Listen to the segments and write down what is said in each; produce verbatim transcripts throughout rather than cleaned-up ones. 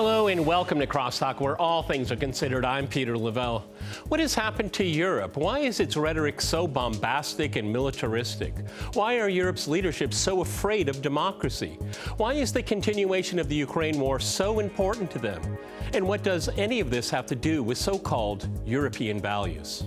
Hello and welcome to Crosstalk, where all things are considered. I'm Peter Lavelle. What has happened to Europe? Why is its rhetoric so bombastic and militaristic? Why are Europe's leadership so afraid of democracy? Why is the continuation of the Ukraine war so important to them? And what does any of this have to do with so-called European values?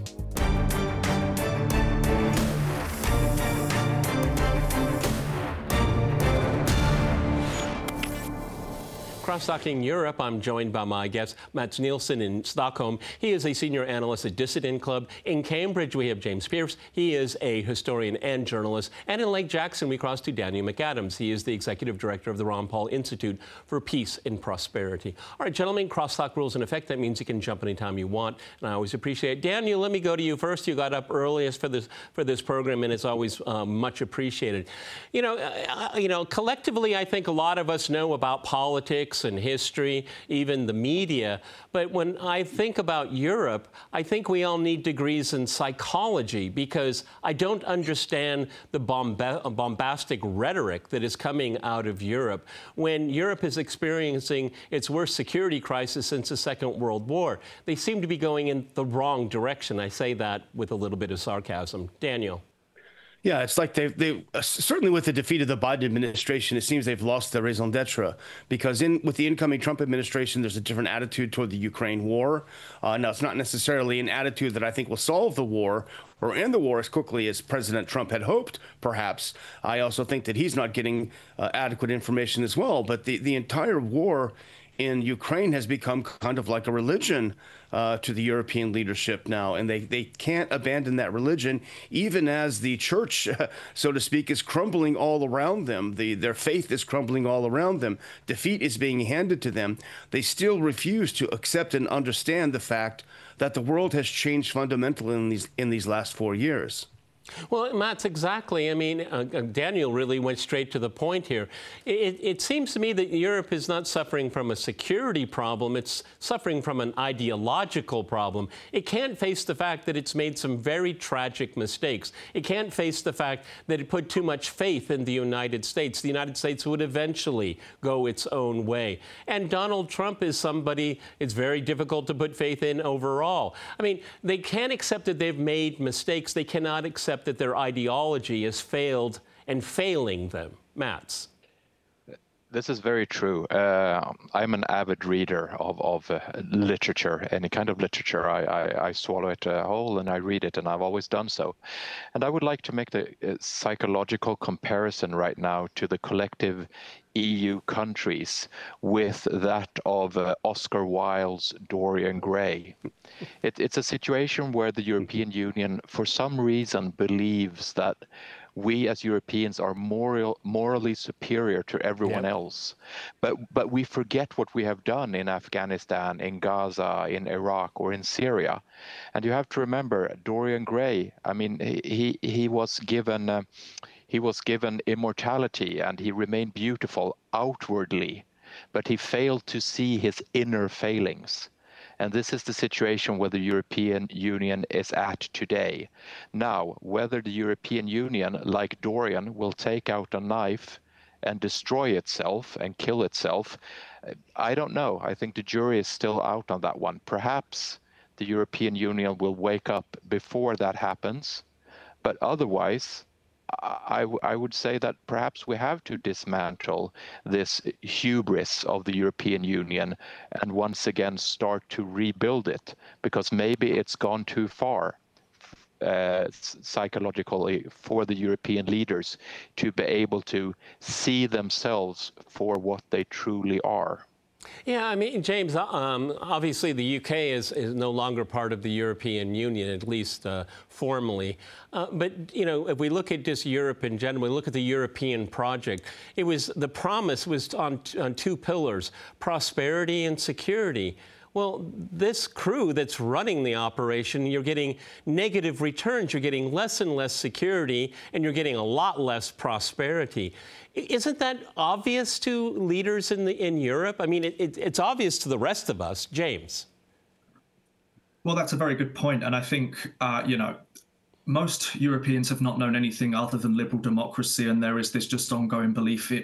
Cross-talking Europe, I'm joined by my guest, Mats Nilsson in Stockholm. He is a senior analyst at Dissident Club. In Cambridge, we have James Pearce. He is a historian and journalist. And in Lake Jackson, we cross to Daniel McAdams. He is the executive director of the Ron Paul Institute for Peace and Prosperity. All right, gentlemen, crosstalk rules in effect. That means you can jump anytime you want, and I always appreciate it. Daniel, let me go to you first. You got up earliest for this for this program, and it's always um, much appreciated. You know, uh, you know, collectively, I think a lot of us know about politics and history, even the media. But when I think about Europe, I think we all need degrees in psychology, because I don't understand the bomba- bombastic rhetoric that is coming out of Europe when Europe is experiencing its worst security crisis since the Second World War. They seem to be going in the wrong direction. I say that with a little bit of sarcasm. Daniel. Yeah, it's like they've, they uh, certainly with the defeat of the Biden administration, it seems they've lost their raison d'etre, because in with the incoming Trump administration, there's a different attitude toward the Ukraine war. Uh, now, it's not necessarily an attitude that I think will solve the war or end the war as quickly as President Trump had hoped, perhaps. I also think that he's not getting uh, adequate information as well. But the, the entire war in Ukraine has become kind of like a religion uh, to the European leadership now, and they, they can't abandon that religion, even as the church, so to speak, is crumbling all around them. The, their faith is crumbling all around them. Defeat is being handed to them. They still refuse to accept and understand the fact that the world has changed fundamentally in these in these last four years. Well, Mats, exactly. I mean, uh, Daniel really went straight to the point here. It, it seems to me that Europe is not suffering from a security problem. It's suffering from an ideological problem. It can't face the fact that it's made some very tragic mistakes. It can't face the fact that it put too much faith in the United States. The United States would eventually go its own way. And Donald Trump is somebody it's very difficult to put faith in overall. I mean, they can't accept that they've made mistakes. They cannot accept that their ideology has failed and failing them. Mats. This is very true. Uh, I'm an avid reader of, of uh, literature, any kind of literature. I, I, I swallow it uh, whole and I read it, and I've always done so. And I would like to make the uh, psychological comparison right now to the collective E U countries with that of uh, Oscar Wilde's Dorian Gray. It, it's a situation where the European Union, for some reason, believes that we as Europeans are moral, morally superior to everyone yep. else. But but we forget what we have done in Afghanistan, in Gaza, in Iraq, or in Syria. And you have to remember, Dorian Gray, I mean, he, he was given... Uh, He was given immortality and he remained beautiful outwardly, but he failed to see his inner failings. And this is the situation where the European Union is at today. Now, whether the European Union, like Dorian, will take out a knife and destroy itself and kill itself, I don't know. I think the jury is still out on that one. Perhaps the European Union will wake up before that happens, but otherwise, I, I would say that perhaps we have to dismantle this hubris of the European Union and once again start to rebuild it, because maybe it's gone too far uh, psychologically for the European leaders to be able to see themselves for what they truly are. Yeah, I mean, James, um, obviously the U K is, is no longer part of the European Union, at least uh, formally. Uh, but, you know, if we look at just Europe in general, we look at the European project, it was, the promise was on, on two pillars, prosperity and security. Well, this crew that's running the operation, you're getting negative returns, you're getting less and less security, and you're getting a lot less prosperity. Isn't that obvious to leaders in, the, in Europe? I mean, it, it, it's obvious to the rest of us. James. Well, that's a very good point. And I think, uh, you know, most Europeans have not known anything other than liberal democracy, and there is this just ongoing belief it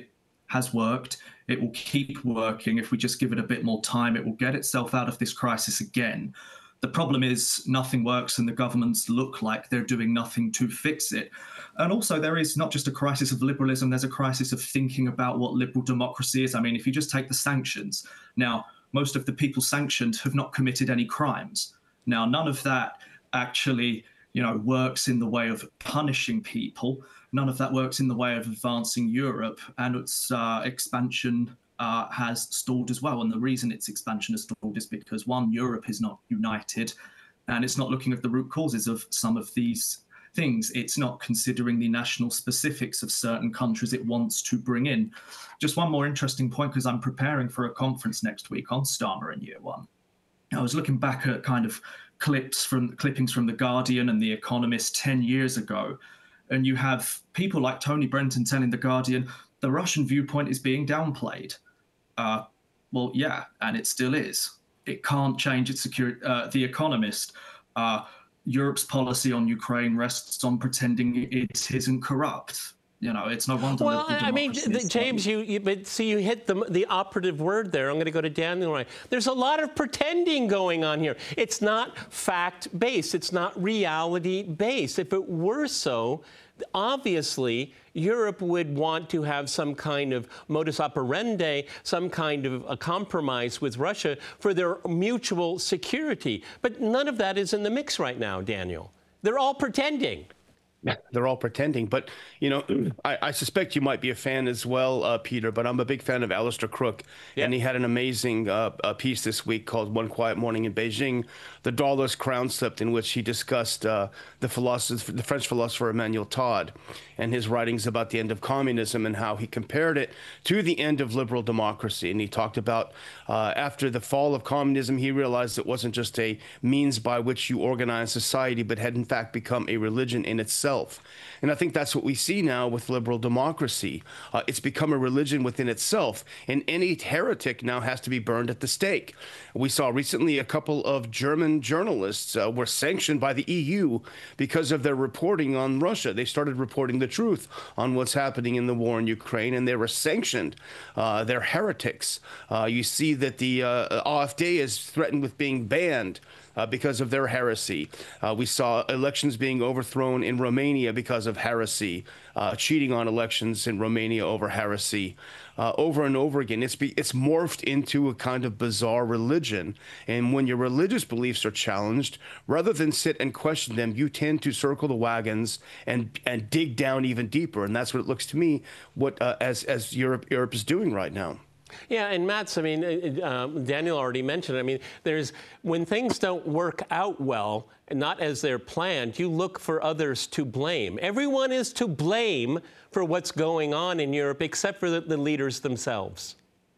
has worked. It will keep working. If we just give it a bit more time, it will get itself out of this crisis again. The problem is nothing works and the governments look like they're doing nothing to fix it. And also there is not just a crisis of liberalism, there's a crisis of thinking about what liberal democracy is. I mean, if you just take the sanctions, now, most of the people sanctioned have not committed any crimes. Now, none of that actually, you know, works in the way of punishing people. None of that works in the way of advancing Europe, and its uh, expansion uh, has stalled as well. And the reason its expansion has stalled is because, one, Europe is not united, and it's not looking at the root causes of some of these things. It's not considering the national specifics of certain countries it wants to bring in. Just one more interesting point, because I'm preparing for a conference next week on Starmer in year one. I was looking back at kind of clips from clippings from The Guardian and The Economist ten years ago, and you have people like Tony Brenton telling The Guardian the Russian viewpoint is being downplayed. Uh, well, yeah, and it still is. It can't change its security. Uh, the Economist, uh, Europe's policy on Ukraine rests on pretending it isn't corrupt. You know, it's no wonder. Well, I mean, James, you, you but see, you hit the the operative word there. I'm going to go to Daniel. Right. There's a lot of pretending going on here. It's not fact-based. It's not reality-based. If it were so, obviously, Europe would want to have some kind of modus operandi, some kind of a compromise with Russia for their mutual security. But none of that is in the mix right now, Daniel. They're all pretending. They're all pretending. But, you know, I, I suspect you might be a fan as well, uh, Peter, but I'm a big fan of Alistair Crook. Yep. And he had an amazing uh, uh, piece this week called One Quiet Morning in Beijing, The Dollar's Crown Slipped, in which he discussed uh, the, philosopher, the French philosopher Emmanuel Todd and his writings about the end of communism and how he compared it to the end of liberal democracy. And he talked about uh, after the fall of communism, he realized it wasn't just a means by which you organize society, but had in fact become a religion in itself. And I think that's what we see now with liberal democracy. Uh, it's become a religion within itself, and any heretic now has to be burned at the stake. We saw recently a couple of German journalists uh, were sanctioned by the E U because of their reporting on Russia. They started reporting the truth on what's happening in the war in Ukraine, and they were sanctioned. Uh, they're heretics. Uh, you see that the uh, AfD is threatened with being banned Uh, because of their heresy. Uh, we saw elections being overthrown in Romania because of heresy, uh, cheating on elections in Romania over heresy. Uh, over and over again, it's be, it's morphed into a kind of bizarre religion. And when your religious beliefs are challenged, rather than sit and question them, you tend to circle the wagons and and dig down even deeper. And that's what it looks to me what uh, as as Europe Europe is doing right now. Yeah, and Mats, I mean, uh, Daniel already mentioned it. I mean, there's when things don't work out well, and not as they're planned, you look for others to blame. Everyone is to blame for what's going on in Europe, except for the, the leaders themselves.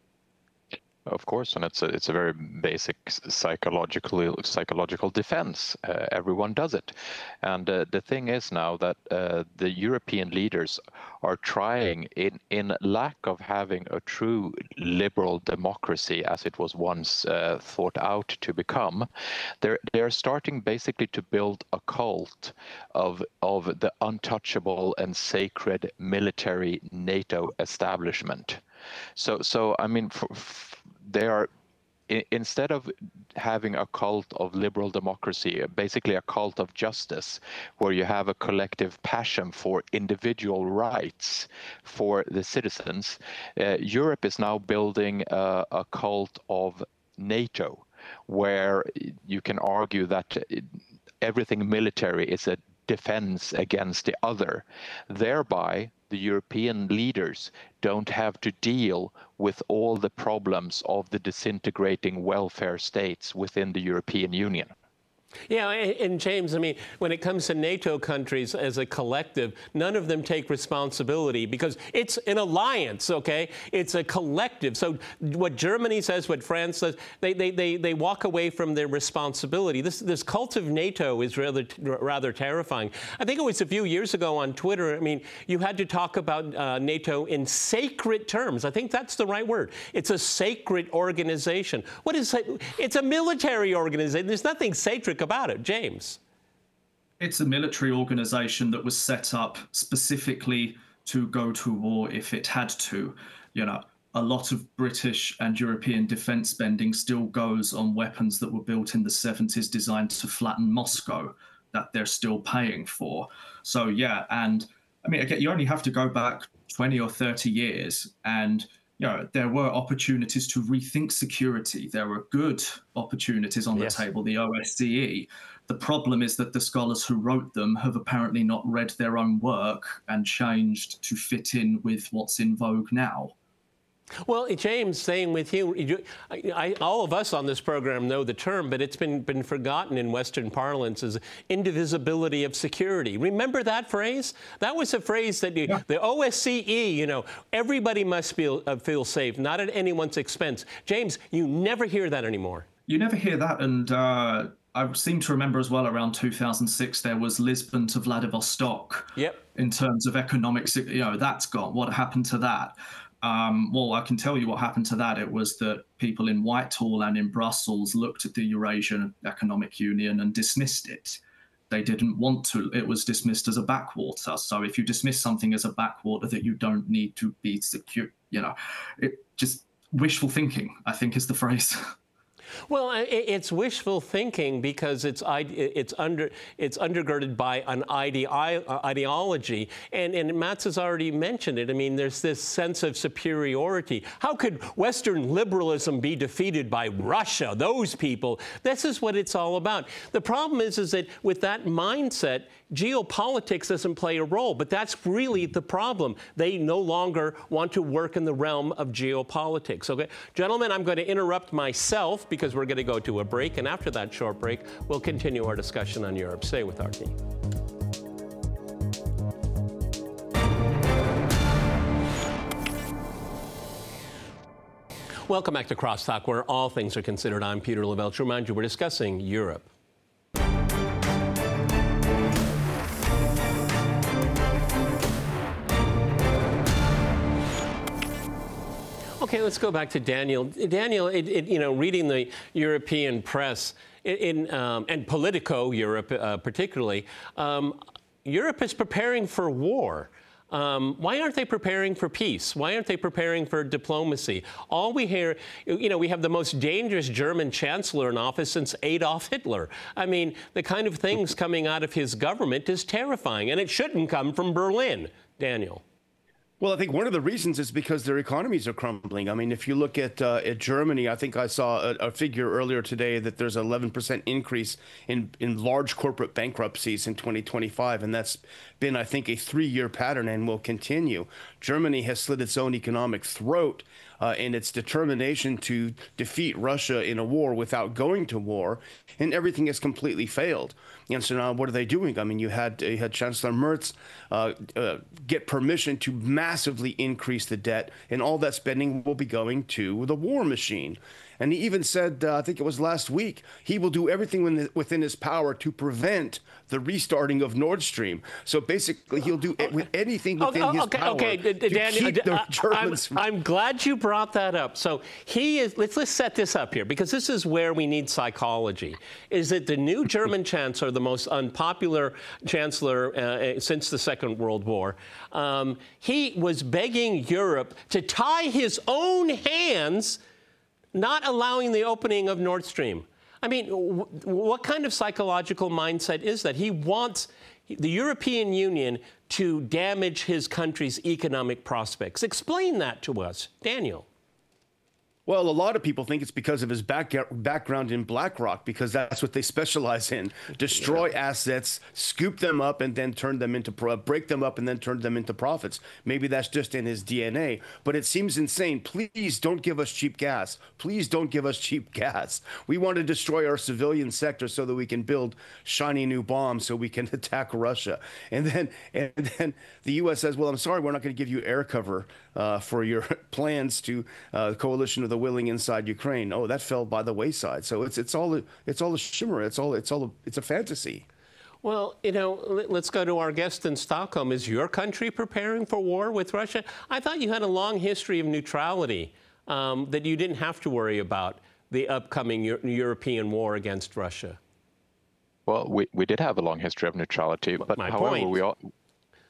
Of course, and it's a, it's a very basic psychological psychological defense. Uh, everyone does it. And uh, the thing is now that uh, the European leaders are trying, in, in lack of having a true liberal democracy as it was once uh, thought out to become, they're, they're starting basically to build a cult of, of the untouchable and sacred military NATO establishment. So, so I mean, for, for, they are, I, instead of having a cult of liberal democracy, basically a cult of justice, where you have a collective passion for individual rights for the citizens, uh, Europe is now building a, a cult of NATO, where you can argue that everything military is a defense against the other. Thereby, the European leaders don't have to deal with all the problems of the disintegrating welfare states within the European Union. Yeah, and James, I mean, when it comes to NATO countries as a collective, none of them take responsibility because it's an alliance, okay? It's a collective. So what Germany says, what France says, they they they, they walk away from their responsibility. This this cult of NATO is rather rather terrifying. I think it was a few years ago on Twitter, I mean, you had to talk about uh, NATO in sacred terms. I think that's the right word. It's a sacred organization. What is it? It's a military organization. There's nothing sacred about it, James. It's a military organization that was set up specifically to go to war if it had to. You know, a lot of British and European defense spending still goes on weapons that were built in the seventies designed to flatten Moscow that they're still paying for. So, yeah, and I mean, again, you only have to go back twenty or thirty years and, you know, there were opportunities to rethink security. There were good opportunities on the Yes. table, the O S C E. The problem is that the scholars who wrote them have apparently not read their own work and changed to fit in with what's in vogue now. Well, James, staying with you, you I, I, all of us on this program know the term, but it's been, been forgotten in Western parlance as indivisibility of security. Remember that phrase? That was a phrase that you, yeah. the O S C E, you know, everybody must feel, uh, feel safe, not at anyone's expense. James, you never hear that anymore. You never hear that, and uh, I seem to remember as well around two thousand six there was Lisbon to Vladivostok. Yep. In terms of economics, you know, that's gone. What happened to that? Um, well, I can tell you what happened to that. It was that people in Whitehall and in Brussels looked at the Eurasian Economic Union and dismissed it. They didn't want to. It was dismissed as a backwater. So if you dismiss something as a backwater that you don't need to be secure, you know, it just wishful thinking, I think is the phrase. Well, it's wishful thinking because it's it's under it's undergirded by an ide ideology, and and Mats has already mentioned it. I mean, there's this sense of superiority. How could Western liberalism be defeated by Russia? Those people. This is what it's all about. The problem is, is that with that mindset, geopolitics doesn't play a role. But that's really the problem. They no longer want to work in the realm of geopolitics. Okay, gentlemen, I'm going to interrupt myself because we're going to go to a break, and after that short break, we'll continue our discussion on Europe. Stay with R T. Welcome back to Crosstalk, where all things are considered. I'm Peter Lavelle. To remind you, we're discussing Europe. Okay, let's go back to Daniel. Daniel, it, it, you know, reading the European press in, um, and Politico Europe uh, particularly, um, Europe is preparing for war. Um, why aren't they preparing for peace? Why aren't they preparing for diplomacy? All we hear, you know, we have the most dangerous German chancellor in office since Adolf Hitler. I mean, the kind of things coming out of his government is terrifying, and it shouldn't come from Berlin. Daniel. Well, I think one of the reasons is because their economies are crumbling. I mean, if you look at uh, at Germany, I think I saw a, a figure earlier today that there's an eleven percent increase in, in large corporate bankruptcies in twenty twenty-five. And that's been, I think, a three-year pattern and will continue. Germany has slit its own economic throat uh, in its determination to defeat Russia in a war without going to war, and everything has completely failed. And so now what are they doing? I mean, you had you had Chancellor Merz uh, uh, get permission to massively increase the debt, and all that spending will be going to the war machine. And he even said, uh, I think it was last week, he will do everything within his power to prevent the restarting of Nord Stream. So basically, he'll do it with anything within okay, his okay, power okay. to Daniel, keep the I, Germans. I'm, I'm glad you brought that up. So he is. Let's let's set this up here, because this is where we need psychology. Is that the new German chancellor, the most unpopular chancellor uh, since the Second World War? Um, he was begging Europe to tie his own hands, not allowing the opening of Nord Stream. I mean, w what kind of psychological mindset is that? He wants the European Union to damage his country's economic prospects. Explain that to us, Daniel. Well, a lot of people think it's because of his back, background in BlackRock, because that's what they specialize in. Destroy yeah. assets, scoop them up, and then turn them into, break them up and then turn them into profits. Maybe that's just in his D N A, but it seems insane. Please don't give us cheap gas. Please don't give us cheap gas. We want to destroy our civilian sector so that we can build shiny new bombs so we can attack Russia. And then, and then the U S says, well, I'm sorry, we're not going to give you air cover uh, for your plans to uh, coalition of the willing inside Ukraine. Oh, that fell by the wayside. So it's it's all it's all a shimmer. It's all it's all a, it's a fantasy. Well, you know, let's go to our guest in Stockholm. Is your country preparing for war with Russia? I thought you had a long history of neutrality, um, that you didn't have to worry about the upcoming Euro European war against Russia. Well, we we did have a long history of neutrality, but My however, point. we all.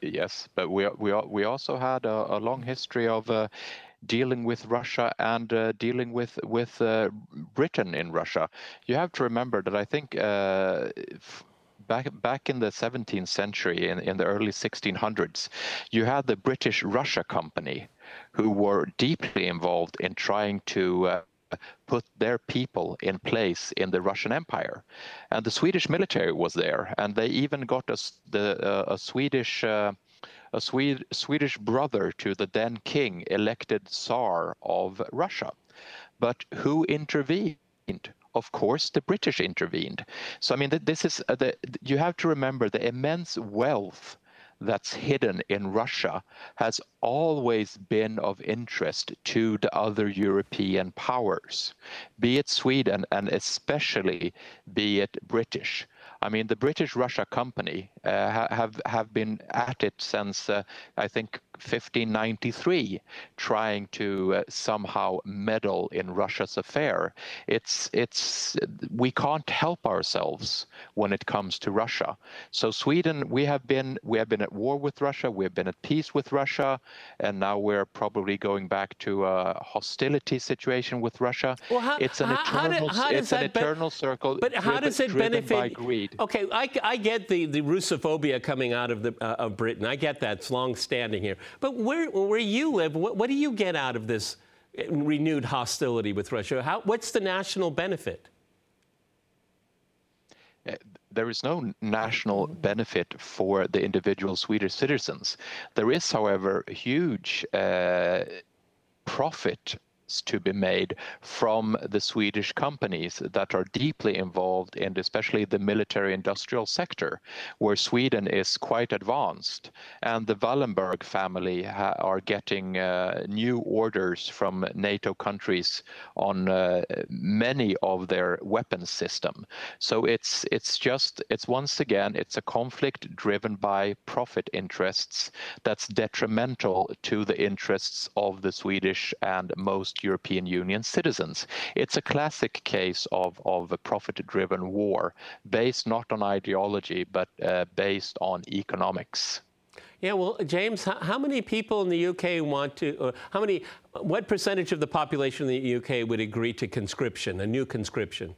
Yes, but we we we also had a, a long history of uh, dealing with Russia and uh, dealing with with uh, Britain in Russia. You have to remember that I think uh, back back in the seventeenth century, in, in the early sixteen hundreds, you had the British Russia Company, who were deeply involved in trying to uh, put their people in place in the Russian Empire, and the Swedish military was there, and they even got us the uh, a Swedish. Uh, a Swede, Swedish brother to the then king, elected Tsar of Russia. But who intervened? Of course, the British intervened. So, I mean, this is uh, the, you have to remember the immense wealth that's hidden in Russia has always been of interest to the other European powers, be it Sweden and especially be it British. I mean, the British Russia Company uh, have have been at it since uh, I think fifteen ninety-three, trying to uh, somehow meddle in Russia's affair. It's it's we can't help ourselves when it comes to Russia. So Sweden, we have been we have been at war with Russia, we have been at peace with Russia, and now we're probably going back to a hostility situation with Russia. Well, how, it's an how, eternal how does it's an that be- eternal circle. But driven, how does it driven benefit? By greed. Okay, I, I get the, the Russophobia coming out of the uh, of Britain. I get that. It's long-standing here. But where where you live, what, what do you get out of this renewed hostility with Russia? How, what's the national benefit? There is no national benefit for the individual Swedish citizens. There is, however, a huge uh, profit to be made from the Swedish companies that are deeply involved in especially the military industrial sector, where Sweden is quite advanced, and the Wallenberg family ha- are getting uh, new orders from NATO countries on uh, many of their weapons system. So it's it's just it's once again it's a conflict driven by profit interests that's detrimental to the interests of the Swedish and most European Union citizens. It's a classic case of, of a profit-driven war based not on ideology, but uh, based on economics. Yeah, well, James, how, how many people in the U K want to, uh, how many, what percentage of the population in the U K would agree to conscription, a new conscription?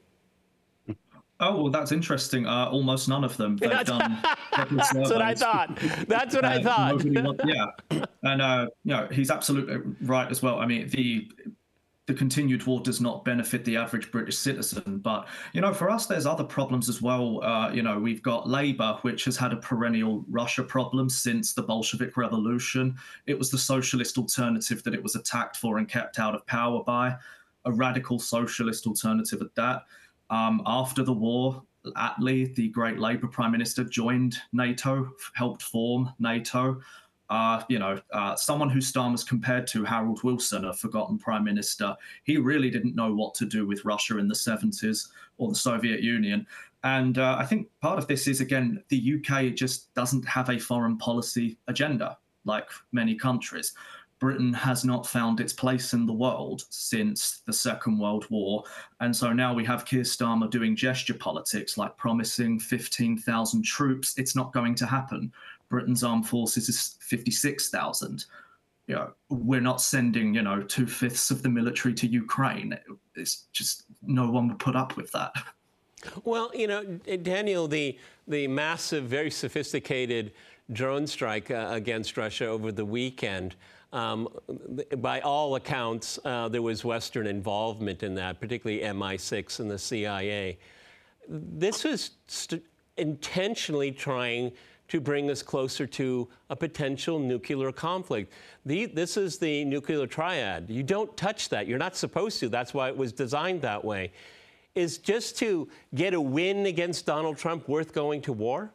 Oh, well, that's interesting. Uh, almost none of them. They've That's, done that's what I thought. That's what I thought. Want, yeah, and uh, you know, he's absolutely right as well. I mean, the the continued war does not benefit the average British citizen, but you know, for us, there's other problems as well. Uh, you know, we've got Labour, which has had a perennial Russia problem since the Bolshevik Revolution. It was the socialist alternative that it was attacked for and kept out of power by, a radical socialist alternative at that. Um, after the war, Attlee, the great Labour Prime Minister, joined NATO, helped form NATO. Uh, you know, uh, someone who Starmer's compared to, Harold Wilson, a forgotten Prime Minister, he really didn't know what to do with Russia in the seventies or the Soviet Union. And uh, I think part of this is, again, the U K just doesn't have a foreign policy agenda like many countries. Britain has not found its place in the world since the Second World War. And so now we have Keir Starmer doing gesture politics, like promising fifteen thousand troops. It's not going to happen. Britain's armed forces is fifty-six thousand. You know, we're not sending, you know, two-fifths of the military to Ukraine. It's just no one would put up with that. Well, you know, Daniel, the, the massive, very sophisticated drone strike uh, against Russia over the weekend, Um, by all accounts, uh, there was Western involvement in that, particularly M I six and the C I A. This was st- intentionally trying to bring us closer to a potential nuclear conflict. The, this is the nuclear triad. You don't touch that. You're not supposed to. That's why it was designed that way. Is just to get a win against Donald Trump worth going to war?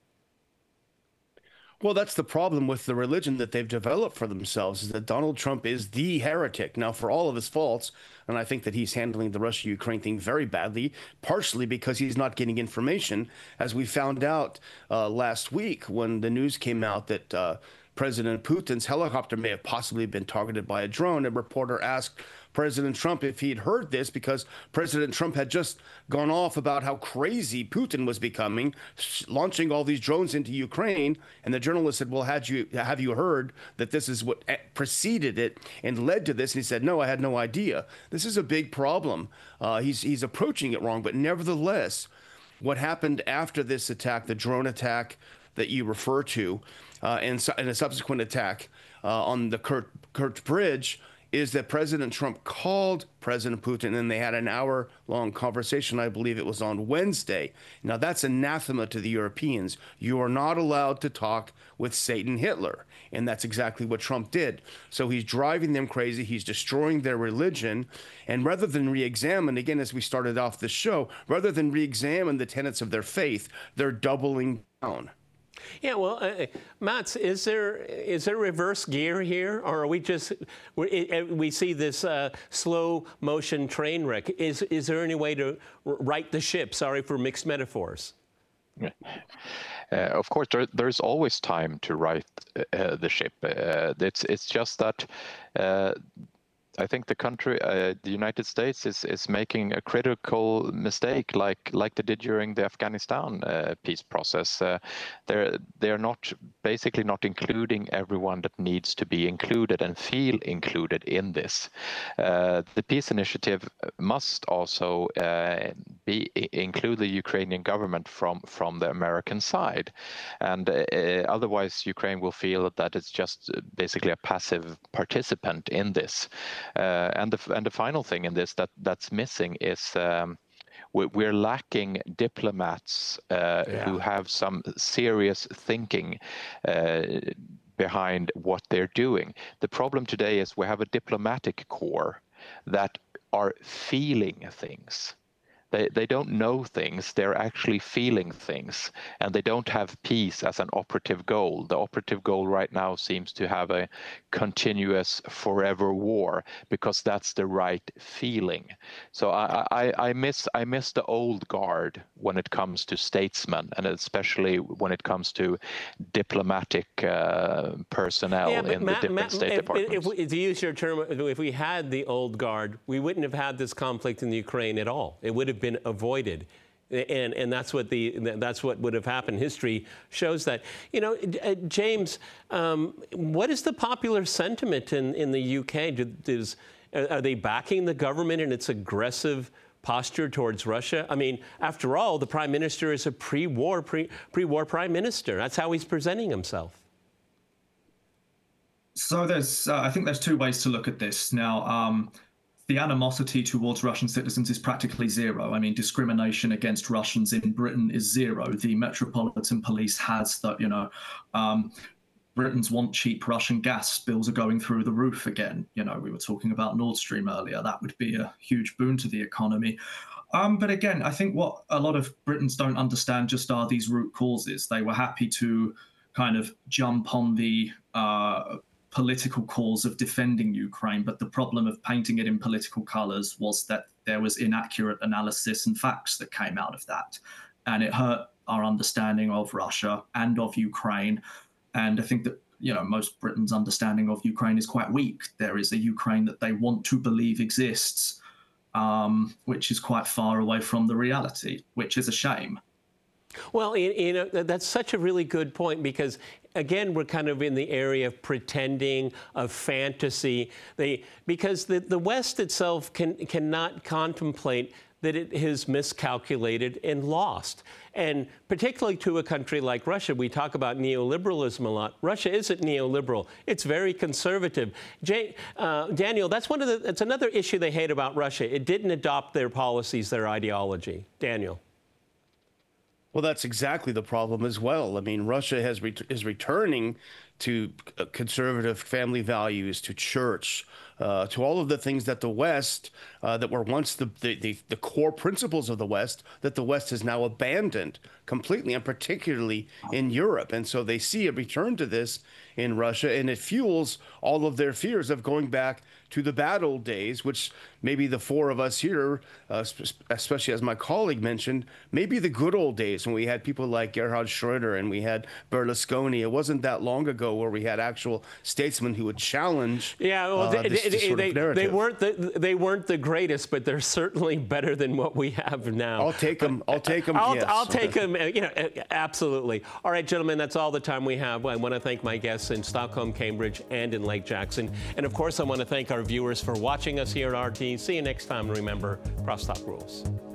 Well, that's the problem with the religion that they've developed for themselves, is that Donald Trump is the heretic. Now, for all of his faults, and I think that he's handling the Russia-Ukraine thing very badly, partially because he's not getting information, as we found out uh, last week when the news came out that uh, President Putin's helicopter may have possibly been targeted by a drone. A reporter asked President Trump if he'd heard this, because President Trump had just gone off about how crazy Putin was becoming, launching all these drones into Ukraine. And the journalist said, well, had you have you heard that this is what preceded it and led to this? And he said, no, I had no idea. This is a big problem. Uh, he's he's approaching it wrong. But nevertheless, what happened after this attack, the drone attack that you refer to, uh, and, and a subsequent attack uh, on the Kurt, Kurt Bridge, is that President Trump called President Putin, and they had an hour-long conversation. I believe it was on Wednesday. Now, that's anathema to the Europeans. You are not allowed to talk with Satan Hitler, and that's exactly what Trump did. So he's driving them crazy. He's destroying their religion, and rather than re-examine, again, as we started off the show, rather than re-examine the tenets of their faith, they're doubling down. Yeah, well, uh, Mats, is there is there reverse gear here, or are we just we, we see this uh, slow motion train wreck? Is is there any way to right the ship? Sorry for mixed metaphors. Uh, of course, there, there's always time to right uh, the ship. Uh, it's it's just that. Uh, I think the country, uh, the United States, is is making a critical mistake, like like they did during the Afghanistan uh, peace process. Uh, they're they're not basically not including everyone that needs to be included and feel included in this. Uh, the peace initiative must also uh, be include the Ukrainian government from from the American side, and uh, otherwise Ukraine will feel that it's just basically a passive participant in this. Uh, and the and the final thing in this that that's missing is um, we, we're lacking diplomats uh, yeah. who have some serious thinking uh, behind what they're doing. The problem today is we have a diplomatic corps that are feeling things. They, they don't know things, they're actually feeling things, and they don't have peace as an operative goal. The operative goal right now seems to have a continuous forever war, because that's the right feeling. So I, I, I miss I miss the old guard when it comes to statesmen, and especially when it comes to diplomatic uh, personnel yeah, in Matt, the different Matt, state if, departments. If we, to use your term, if we had the old guard, we wouldn't have had this conflict in the Ukraine at all. It would have been avoided, and and that's what the that's what would have happened. History shows that. You know, uh, James, um, what is the popular sentiment in in the U K? Do, does, are they backing the government in its aggressive posture towards Russia? I mean, after all, the prime minister is a pre-war pre pre-war prime minister. That's how he's presenting himself. So there's, uh, I think there's two ways to look at this now. Um, The animosity towards Russian citizens is practically zero. I mean, discrimination against Russians in Britain is zero. The Metropolitan Police has that, you know, um, Britons want cheap Russian gas. Bills are going through the roof again. You know, we were talking about Nord Stream earlier. That would be a huge boon to the economy. Um, but again, I think what a lot of Britons don't understand just are these root causes. They were happy to kind of jump on the uh, political cause of defending Ukraine, but the problem of painting it in political colors was that there was inaccurate analysis and facts that came out of that. And it hurt our understanding of Russia and of Ukraine. And I think that, you know, most Britain's understanding of Ukraine is quite weak. There is a Ukraine that they want to believe exists, um, which is quite far away from the reality, which is a shame. Well, you know, that's such a really good point, because again, we're kind of in the area of pretending, of fantasy. They, because the, the West itself can, cannot contemplate that it has miscalculated and lost. And particularly to a country like Russia, we talk about neoliberalism a lot. Russia isn't neoliberal. It's very conservative. Jay, uh, Daniel, that's one of the, that's another issue they hate about Russia. It didn't adopt their policies, their ideology. Daniel. Well, that's exactly the problem as well. I mean, Russia has ret is returning to conservative family values, to church, uh, to all of the things that the West, uh, that were once the, the, the, the core principles of the West, that the West has now abandoned completely, and particularly in Europe. And so they see a return to this in Russia, and it fuels all of their fears of going back to the bad old days, which maybe the four of us here, uh, especially as my colleague mentioned, maybe the good old days when we had people like Gerhard Schröder and we had Berlusconi. It wasn't that long ago ago, where we had actual statesmen who would challenge. Yeah, well, uh, they, this, this they, sort they, of narrative. they weren't the, they weren't the greatest, but they're certainly better than what we have now. I'll take them. I'll take them. I'll, yes. I'll take them. You know, absolutely. All right, gentlemen, that's all the time we have. I want to thank my guests in Stockholm, Cambridge, and in Lake Jackson, and of course, I want to thank our viewers for watching us here at R T. See you next time. Remember, crosstalk rules.